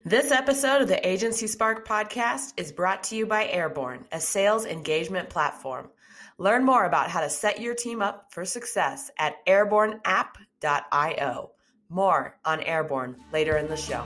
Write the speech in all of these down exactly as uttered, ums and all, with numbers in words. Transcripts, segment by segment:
This episode of the Agency Spark podcast is brought to you by Airborne, a sales engagement platform. Learn more about how to set your team up for success at airborne app dot io. More on Airborne later in the show.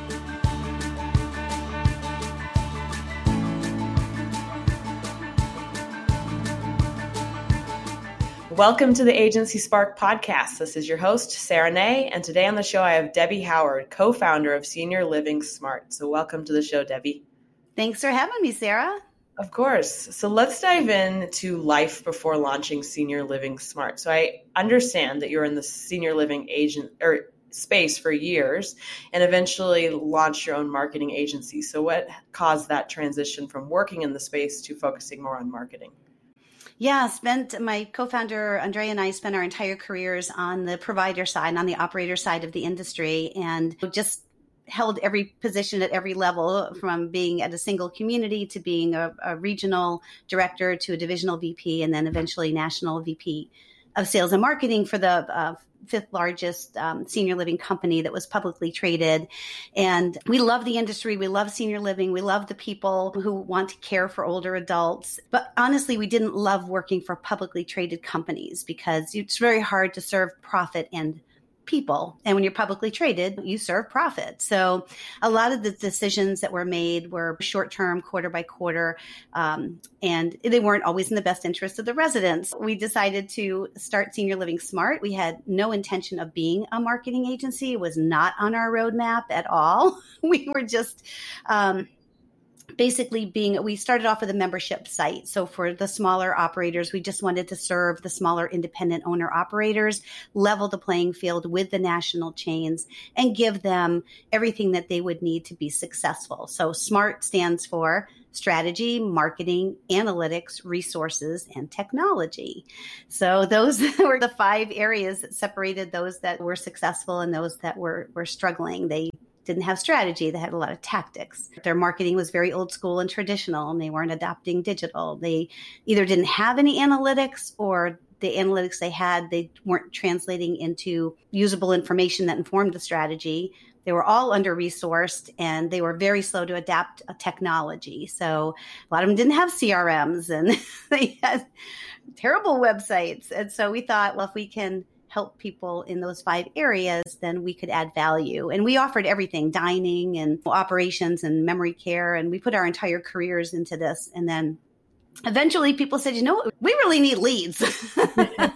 Welcome to the Agency Spark podcast. This is your host, Sarah Ney, and today on the show I have Debbie Howard, co-founder of Senior Living Smart. So welcome to the show, Debbie. Thanks for having me, Sarah. Of course. So let's dive into life before launching Senior Living Smart. So I understand that you're in the senior living agent or space for years and eventually launched your own marketing agency. So what caused that transition from working in the space to focusing more on marketing? Yeah, spent my co-founder, Andrea, and I spent our entire careers on the provider side, on the operator side of the industry, and just held every position at every level, from being at a single community to being a, a regional director to a divisional V P, and then eventually national V P of sales and marketing for the uh, fifth largest um, senior living company that was publicly traded. And we love the industry. We love senior living. We love the people who want to care for older adults. But honestly, we didn't love working for publicly traded companies because it's very hard to serve profit and people. And when you're publicly traded, you serve profit. So a lot of the decisions that were made were short-term, quarter by quarter, um, and they weren't always in the best interest of the residents. We decided to start Senior Living Smart. We had no intention of being a marketing agency. It was not on our roadmap at all. We were just... Um, Basically being, we started off with a membership site. So for the smaller operators, we just wanted to serve the smaller independent owner operators, level the playing field with the national chains, and give them everything that they would need to be successful. So SMART stands for strategy, marketing, analytics, resources, and technology. So those were the five areas that separated those that were successful and those that were, were struggling. They didn't have strategy. They had a lot of tactics. Their marketing was very old school and traditional, and they weren't adopting digital. They either didn't have any analytics, or the analytics they had, they weren't translating into usable information that informed the strategy. They were all under-resourced, and they were very slow to adapt a technology. So a lot of them didn't have C R Ms, and they had terrible websites. And so we thought, well, if we can help people in those five areas, then we could add value. And we offered everything, dining and operations and memory care. And we put our entire careers into this. And then eventually people said, you know what, we really need leads. And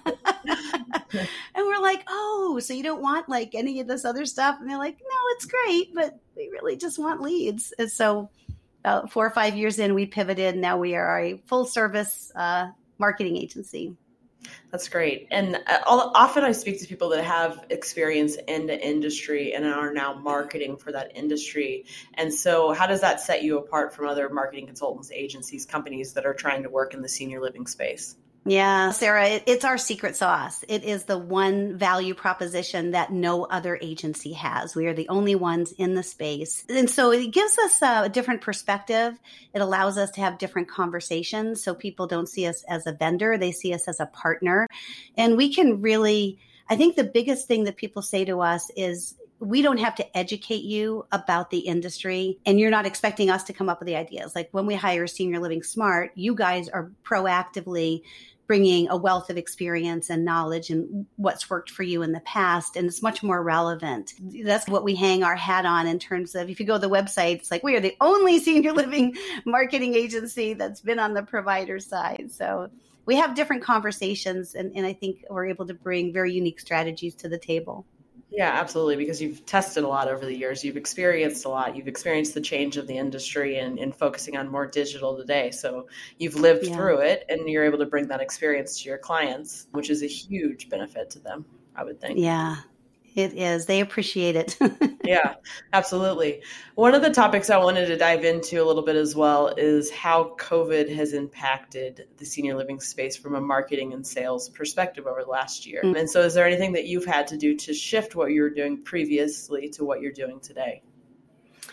we're like, oh, so you don't want like any of this other stuff? And they're like, no, it's great, but we really just want leads. And so about four or five years in, we pivoted. Now we are a full service uh, marketing agency. That's great. And often I speak to people that have experience in the industry and are now marketing for that industry. And so how does that set you apart from other marketing consultants, agencies, companies that are trying to work in the senior living space? Yeah, Sarah, it, it's our secret sauce. It is the one value proposition that no other agency has. We are the only ones in the space. And so it gives us a different perspective. It allows us to have different conversations. So people don't see us as a vendor. They see us as a partner. And we can really, I think the biggest thing that people say to us is, we don't have to educate you about the industry, and you're not expecting us to come up with the ideas. Like when we hire Senior Living Smart, you guys are proactively bringing a wealth of experience and knowledge and what's worked for you in the past. And it's much more relevant. That's what we hang our hat on in terms of, if you go to the website, it's like, we are the only senior living marketing agency that's been on the provider side. So we have different conversations, and, and I think we're able to bring very unique strategies to the table. Yeah, absolutely. Because you've tested a lot over the years. You've experienced a lot. You've experienced the change of the industry and, and focusing on more digital today. So you've lived yeah. through it, and you're able to bring that experience to your clients, which is a huge benefit to them, I would think. Yeah, it is. They appreciate it. Yeah, absolutely. One of the topics I wanted to dive into a little bit as well is how COVID has impacted the senior living space from a marketing and sales perspective over the last year. Mm-hmm. And so is there anything that you've had to do to shift what you were doing previously to what you're doing today?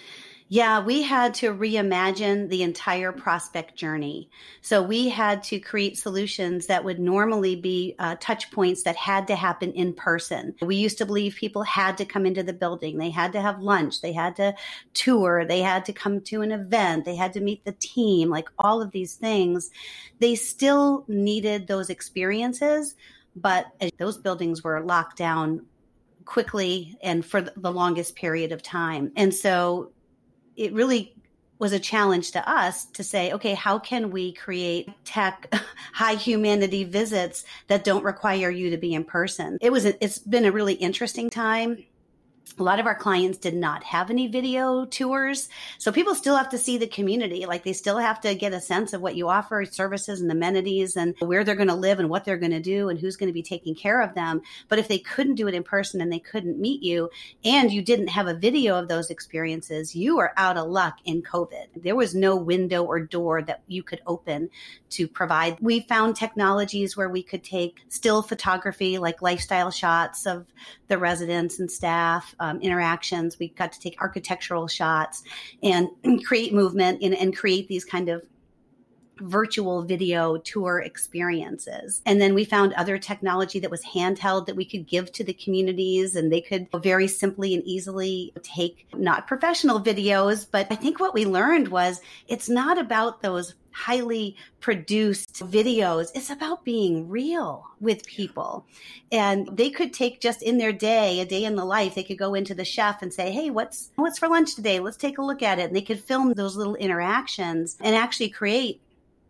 Yeah, we had to reimagine the entire prospect journey. So we had to create solutions that would normally be uh, touch points that had to happen in person. We used to believe people had to come into the building. They had to have lunch. They had to tour. They had to come to an event. They had to meet the team, like all of these things. They still needed those experiences, but those buildings were locked down quickly and for the longest period of time. And so it really was a challenge to us to say, okay, how can we create tech high humanity visits that don't require you to be in person? It was, a, it's been a really interesting time. A lot of our clients did not have any video tours. So people still have to see the community. Like they still have to get a sense of what you offer, services and amenities and where they're going to live and what they're going to do and who's going to be taking care of them. But if they couldn't do it in person and they couldn't meet you and you didn't have a video of those experiences, you are out of luck in COVID. There was no window or door that you could open to provide. We found technologies where we could take still photography, like lifestyle shots of the residents and staff. Um, interactions. We got to take architectural shots and create movement and, and create these kind of virtual video tour experiences. And then we found other technology that was handheld that we could give to the communities and they could very simply and easily take not professional videos. But I think what we learned was it's not about those highly produced videos. It's about being real with people. And they could take just in their day, a day in the life, they could go into the chef and say, hey, what's what's for lunch today? Let's take a look at it. And they could film those little interactions and actually create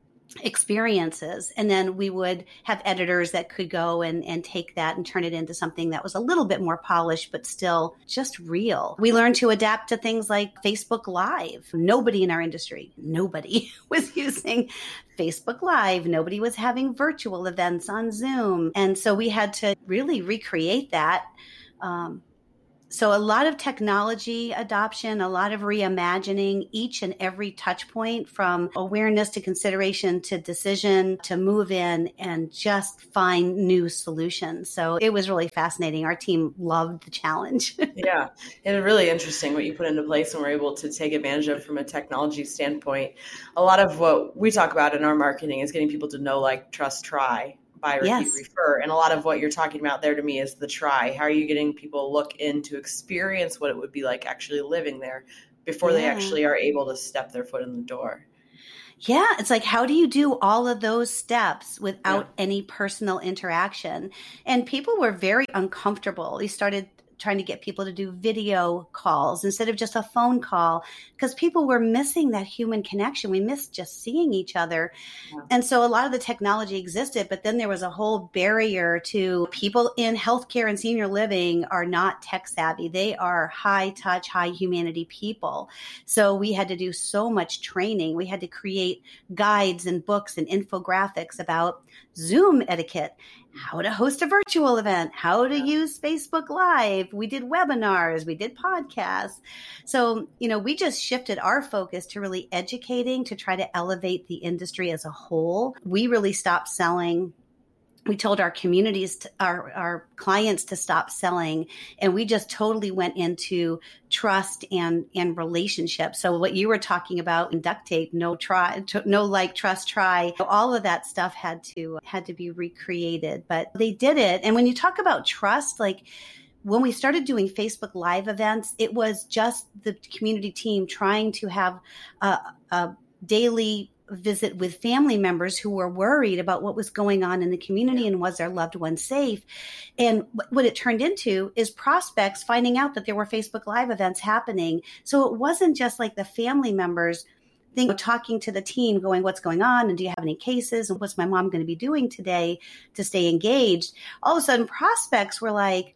experiences. And then we would have editors that could go and, and take that and turn it into something that was a little bit more polished, but still just real. We learned to adapt to things like Facebook Live. Nobody in our industry, nobody was using Facebook Live. Nobody was having virtual events on Zoom. And so we had to really recreate that. Um, So a lot of technology adoption, a lot of reimagining each and every touch point from awareness to consideration to decision to move in and just find new solutions. So it was really fascinating. Our team loved the challenge. Yeah, it's really interesting what you put into place and we're able to take advantage of from a technology standpoint. A lot of what we talk about in our marketing is getting people to know, like, trust, try. Buy, repeat, yes. refer. And a lot of what you're talking about there to me is the try. How are you getting people to look in to experience what it would be like actually living there before yeah. they actually are able to step their foot in the door? Yeah, it's like, how do you do all of those steps without yeah. any personal interaction? And people were very uncomfortable. They started trying to get people to do video calls instead of just a phone call because people were missing that human connection. We missed just seeing each other. Yeah. And so a lot of the technology existed, but then there was a whole barrier to people in healthcare and senior living are not tech savvy. They are high touch, high humanity people. So we had to do so much training. We had to create guides and books and infographics about Zoom etiquette, how to host a virtual event, how to yeah. use Facebook Live. We did webinars, we did podcasts. So, you know, we just shifted our focus to really educating to try to elevate the industry as a whole. We really stopped selling. We told our communities, to, our, our clients to stop selling, and we just totally went into trust and, and relationship. So what you were talking about in duct tape, no try, no like, trust, try, all of that stuff had to, had to be recreated, but they did it. And when you talk about trust, like when we started doing Facebook Live events, it was just the community team trying to have a, a daily visit with family members who were worried about what was going on in the community and was their loved one safe. And what it turned into is prospects finding out that there were Facebook Live events happening. So it wasn't just like the family members think, talking to the team going, what's going on? And do you have any cases? And what's my mom going to be doing today to stay engaged? All of a sudden prospects were like,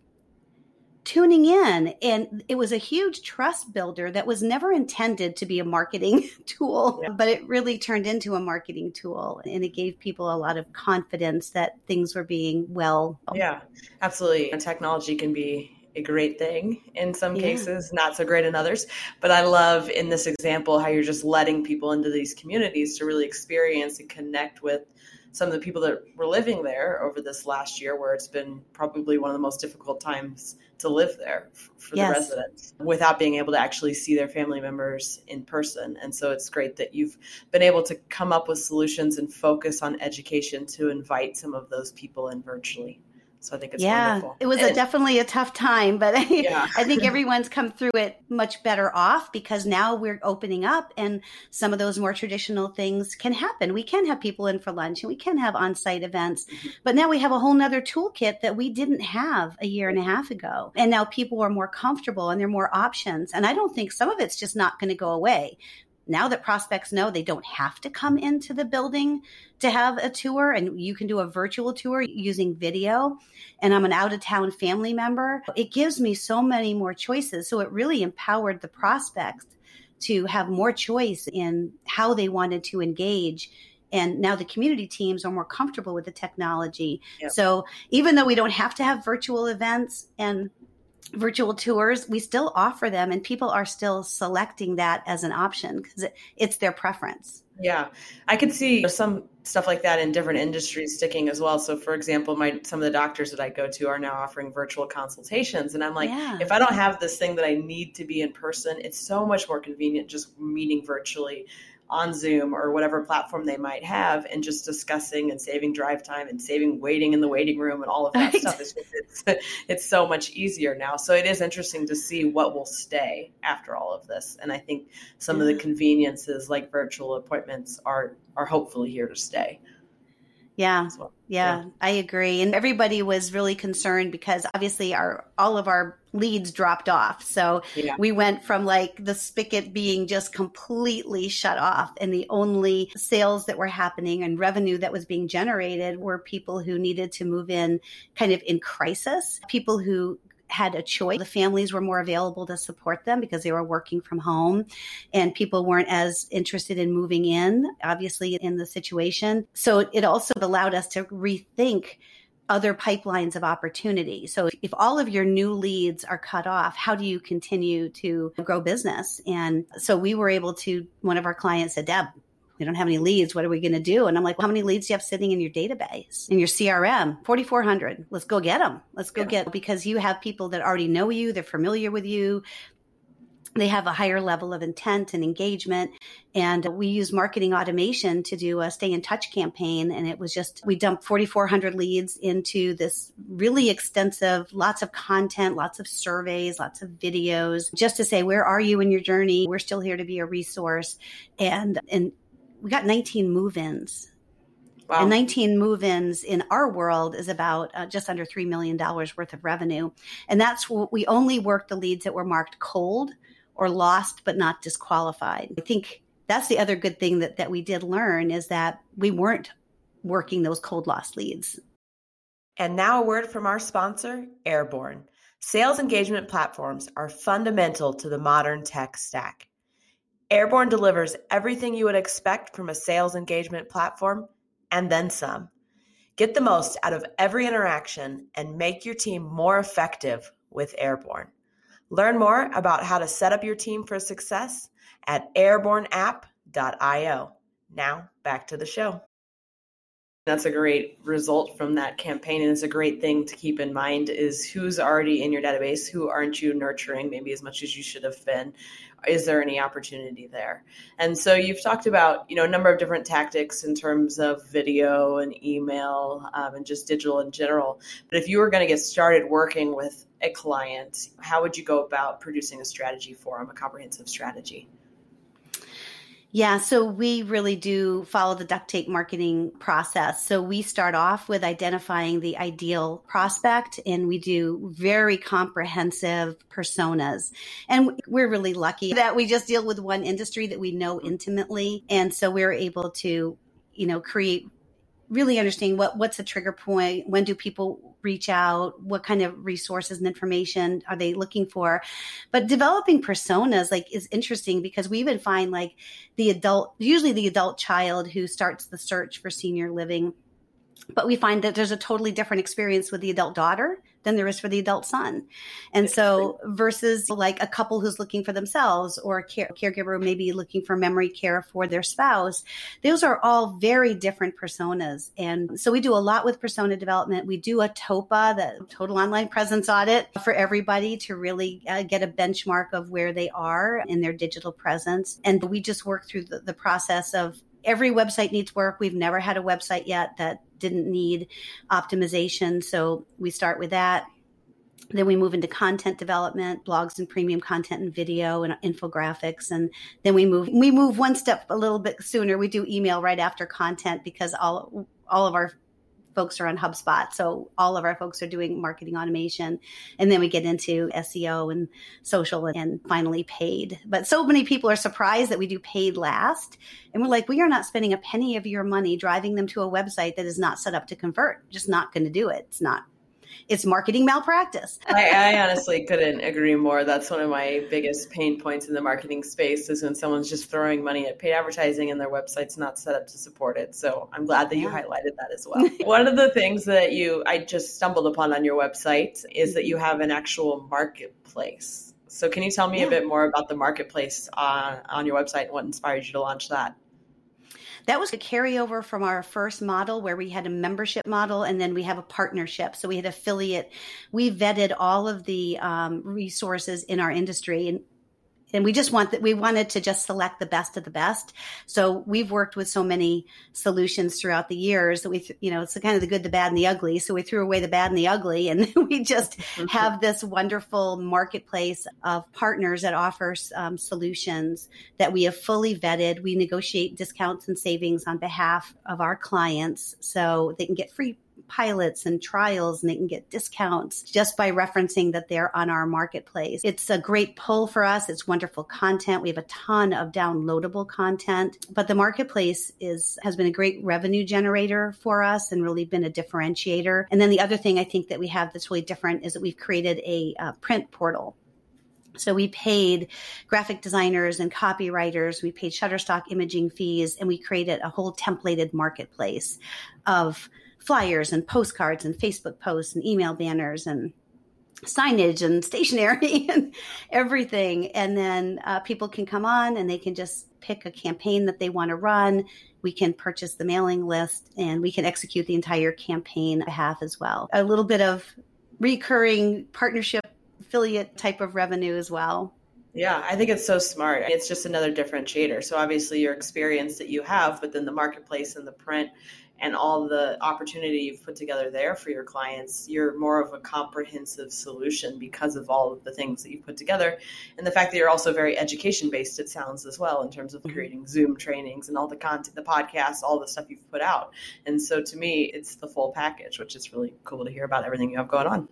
tuning in. And it was a huge trust builder that was never intended to be a marketing tool, yeah. but it really turned into a marketing tool. And it gave people a lot of confidence that things were being well. Yeah, absolutely. And technology can be a great thing in some yeah. cases, not so great in others. But I love in this example how you're just letting people into these communities to really experience and connect with some of the people that were living there over this last year, where it's been probably one of the most difficult times to live there for Yes. the residents without being able to actually see their family members in person. And so it's great that you've been able to come up with solutions and focus on education to invite some of those people in virtually. So I think it's yeah, wonderful. It was a, definitely a tough time, but I, Yeah. I think everyone's come through it much better off because now we're opening up and some of those more traditional things can happen. We can have people in for lunch and we can have on-site events, mm-hmm. but now we have a whole nother toolkit that we didn't have a year and a half ago. And now people are more comfortable and there are more options. And I don't think some of it's just not going to go away. Now that prospects know they don't have to come into the building to have a tour and you can do a virtual tour using video and I'm an out-of-town family member, it gives me so many more choices. So it really empowered the prospects to have more choice in how they wanted to engage. And now the community teams are more comfortable with the technology. Yep. So even though we don't have to have virtual events and virtual tours, we still offer them and people are still selecting that as an option because it, it's their preference. Yeah, I could see some stuff like that in different industries sticking as well. So for example, my some of the doctors that I go to are now offering virtual consultations. And I'm like, yeah. if I don't have this thing that I need to be in person, it's so much more convenient just meeting virtually on Zoom or whatever platform they might have and just discussing and saving drive time and saving waiting in the waiting room and all of that right. stuff. It's, just, it's, it's so much easier now. So it is interesting to see what will stay after all of this. And I think some yeah. of the conveniences like virtual appointments are, are hopefully here to stay. Yeah, well. yeah, yeah, I agree. And everybody was really concerned because obviously our all of our leads dropped off. So yeah. we went from like the spigot being just completely shut off and the only sales that were happening and revenue that was being generated were people who needed to move in kind of in crisis, people who had a choice. The families were more available to support them because they were working from home and people weren't as interested in moving in, obviously, in the situation. So it also allowed us to rethink other pipelines of opportunity. So if all of your new leads are cut off, how do you continue to grow business? And so we were able to, one of our clients said, Deb, we don't have any leads. What are we going to do? And I'm like, well, how many leads do you have sitting in your database, in your C R M? forty-four hundred. Let's go get them. Let's go yeah. get, because you have people that already know you. They're familiar with you. They have a higher level of intent and engagement. And we use marketing automation to do a stay in touch campaign. And it was just, we dumped forty-four hundred leads into this really extensive, lots of content, lots of surveys, lots of videos, just to say, where are you in your journey? We're still here to be a resource. And, and, we got nineteen move-ins. Wow. And nineteen move-ins in our world is about uh, just under three million dollars worth of revenue. And that's what we only worked the leads that were marked cold or lost, but not disqualified. I think that's the other good thing that, that we did learn is that we weren't working those cold lost leads. And now a word from our sponsor, Airborne. Sales engagement platforms are fundamental to the modern tech stack. Airborne delivers everything you would expect from a sales engagement platform and then some. Get the most out of every interaction and make your team more effective with Airborne. Learn more about how to set up your team for success at airborne app dot io. Now back to the show. That's a great result from that campaign. And it's a great thing to keep in mind is who's already in your database, who aren't you nurturing maybe as much as you should have been? Is there any opportunity there? And so you've talked about, you know, a number of different tactics in terms of video and email um, and just digital in general. But if you were going to get started working with a client, how would you go about producing a strategy for them, a comprehensive strategy? Yeah, so we really do follow the duct tape marketing process. So we start off with identifying the ideal prospect and we do very comprehensive personas. And we're really lucky that we just deal with one industry that we know intimately. And so we're able to, you know, create really understanding what, what's the trigger point, when do people reach out, what kind of resources and information are they looking for. But developing personas like is interesting because we even find like the adult, usually the adult child who starts the search for senior living, but we find that there's a totally different experience with the adult daughter than there is for the adult son. And so versus like a couple who's looking for themselves or a care, caregiver maybe looking for memory care for their spouse, those are all very different personas. And so we do a lot with persona development. We do a TOPA, the Total Online Presence Audit, for everybody to really uh, get a benchmark of where they are in their digital presence. And we just work through the, the process of every website needs work. We've never had a website yet that didn't need optimization. So we start with that. Then we move into content development, blogs and premium content and video and infographics. And then we move, we move one step a little bit sooner. We do email right after content because all, all of our folks are on HubSpot. So all of our folks are doing marketing automation. And then we get into S E O and social and finally paid. But so many people are surprised that we do paid last. And we're like, we are not spending a penny of your money driving them to a website that is not set up to convert. Just not going to do it. It's not. It's marketing malpractice. I, I honestly couldn't agree more. That's one of my biggest pain points in the marketing space is when someone's just throwing money at paid advertising and their website's not set up to support it. So I'm glad that you yeah. highlighted that as well. One of the things that you I just stumbled upon on your website is that you have an actual marketplace. So can you tell me yeah. a bit more about the marketplace on, on your website and what inspired you to launch that? That was a carryover from our first model where we had a membership model and then we have a partnership. So we had affiliate. We vetted all of the um, resources in our industry and And we just want that we wanted to just select the best of the best. So we've worked with so many solutions throughout the years that we, you know, it's the kind of the good, the bad, and the ugly. So we threw away the bad and the ugly, and we just have this wonderful marketplace of partners that offers um, solutions that we have fully vetted. We negotiate discounts and savings on behalf of our clients so they can get free pilots and trials and they can get discounts just by referencing that they're on our marketplace. It's a great pull for us. It's wonderful content. We have a ton of downloadable content, but the marketplace is has been a great revenue generator for us and really been a differentiator. And then the other thing I think that we have that's really different is that we've created a uh, print portal. So we paid graphic designers and copywriters, we paid Shutterstock imaging fees, and we created a whole templated marketplace of flyers and postcards and Facebook posts and email banners and signage and stationery and everything. And then uh, people can come on and they can just pick a campaign that they want to run. We can purchase the mailing list and we can execute the entire campaign on behalf as well. A little bit of recurring partnership affiliate type of revenue as well. Yeah, I think it's so smart. It's just another differentiator. So obviously your experience that you have, but then the marketplace and the print and all the opportunity you've put together there for your clients, you're more of a comprehensive solution because of all of the things that you've put together. And the fact that you're also very education-based, it sounds as well, in terms of creating Zoom trainings and all the content, the podcasts, all the stuff you've put out. And so to me, it's the full package, which is really cool to hear about everything you have going on.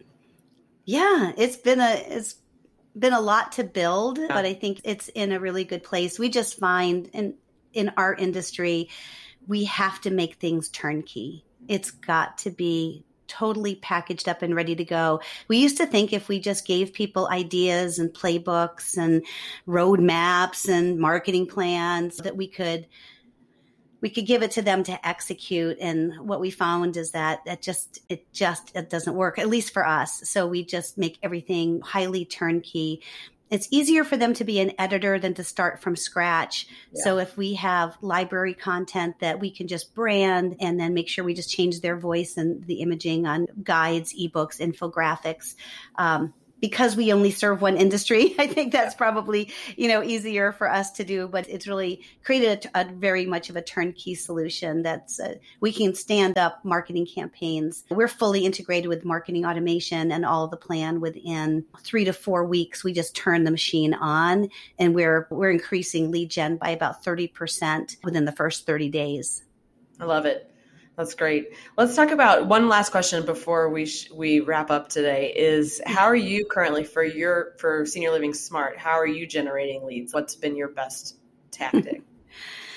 Yeah, it's been a, it's been a lot to build, yeah. but I think it's in a really good place. We just find in, in our industry, we have to make things turnkey. It's got to be totally packaged up and ready to go. We used to think if we just gave people ideas and playbooks and roadmaps and marketing plans that we could we could give it to them to execute. And what we found is that that just it just it doesn't work, at least for us. So we just make everything highly turnkey. It's easier for them to be an editor than to start from scratch. Yeah. So if we have library content that we can just brand and then make sure we just change their voice and the imaging on guides, ebooks, infographics, um, because we only serve one industry, I think that's probably, you know, easier for us to do, but it's really created a, a very much of a turnkey solution that's, uh, we can stand up marketing campaigns. We're fully integrated with marketing automation and all of the plan within three to four weeks. We just turn the machine on and we're, we're increasing lead gen by about thirty percent within the first thirty days. I love it. That's great. Let's talk about one last question before we sh- we wrap up today is how are you currently for your for Senior Living Smart? How are you generating leads? What's been your best tactic?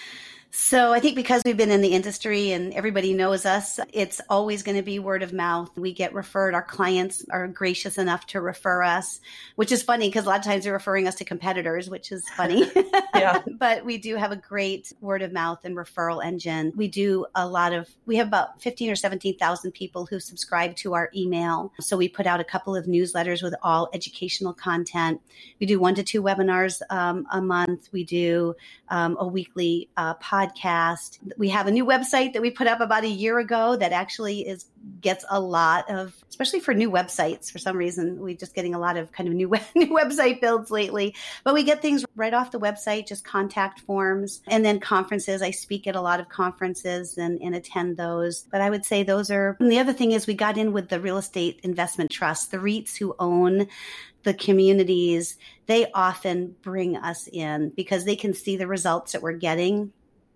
So I think because we've been in the industry and everybody knows us, it's always going to be word of mouth. We get referred. Our clients are gracious enough to refer us, which is funny because a lot of times they're referring us to competitors, which is funny. Yeah. But we do have a great word of mouth and referral engine. We do a lot of, we have about fifteen or seventeen thousand people who subscribe to our email. So we put out a couple of newsletters with all educational content. We do one to two webinars um, a month. We do um, a weekly uh, podcast. We have a new website that we put up about a year ago that actually is gets a lot of, especially for new websites. For some reason, we're just getting a lot of kind of new, new website builds lately. But we get things right off the website, just contact forms. And then conferences. I speak at a lot of conferences and, and attend those. But I would say those are, and the other thing is we got in with the real estate investment trust, the REITs who own the communities. They often bring us in because they can see the results that we're getting.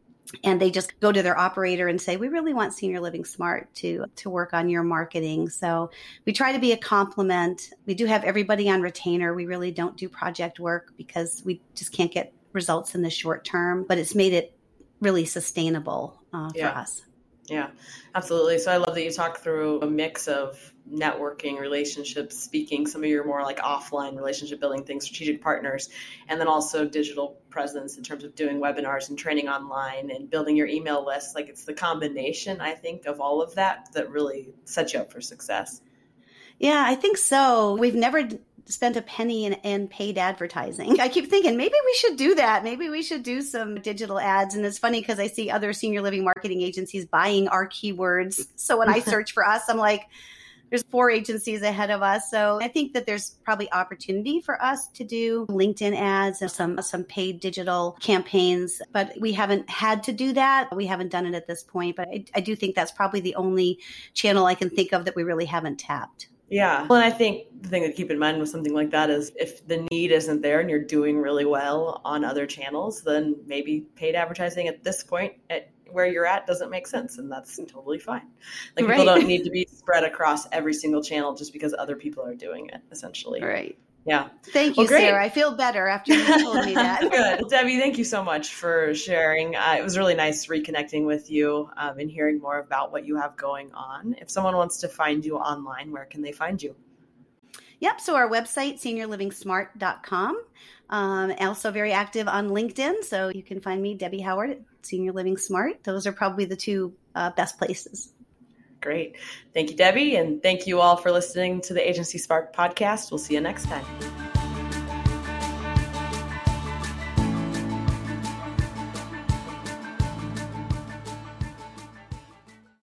And they just go to their operator and say, we really want Senior Living Smart to, to work on your marketing. So we try to be a complement. We do have everybody on retainer. We really don't do project work because we just can't get results in the short term, but it's made it really sustainable uh, for yeah. us. Yeah, absolutely. So I love that you talk through a mix of networking, relationships, speaking, some of your more like offline relationship building things, strategic partners, and then also digital presence in terms of doing webinars and training online and building your email list. Like it's the combination, I think, of all of that that really sets you up for success. Yeah, I think so. We've never spent a penny in, in paid advertising. I keep thinking maybe we should do that. Maybe we should do some digital ads. And it's funny because I see other senior living marketing agencies buying our keywords. So when I search for us, I'm like, there's four agencies ahead of us. So I think that there's probably opportunity for us to do LinkedIn ads and some, some paid digital campaigns, but we haven't had to do that. We haven't done it at this point, but I, I do think that's probably the only channel I can think of that we really haven't tapped. Yeah. Well, and I think the thing to keep in mind with something like that is if the need isn't there and you're doing really well on other channels, then maybe paid advertising at this point at where you're at doesn't make sense. And that's totally fine. Like Right. people don't need to be spread across every single channel just because other people are doing it, essentially. Right. Yeah. Thank you, well, great. Sarah. I feel better after you told me that. Good. Debbie, thank you so much for sharing. Uh, it was really nice reconnecting with you um, and hearing more about what you have going on. If someone wants to find you online, where can they find you? Yep. So our website, senior living smart dot com. Um, also very active on LinkedIn. So you can find me, Debbie Howard at Senior Living Smart. Those are probably the two uh, best places. Great. Thank you, Debbie. And thank you all for listening to the Agency Spark podcast. We'll see you next time.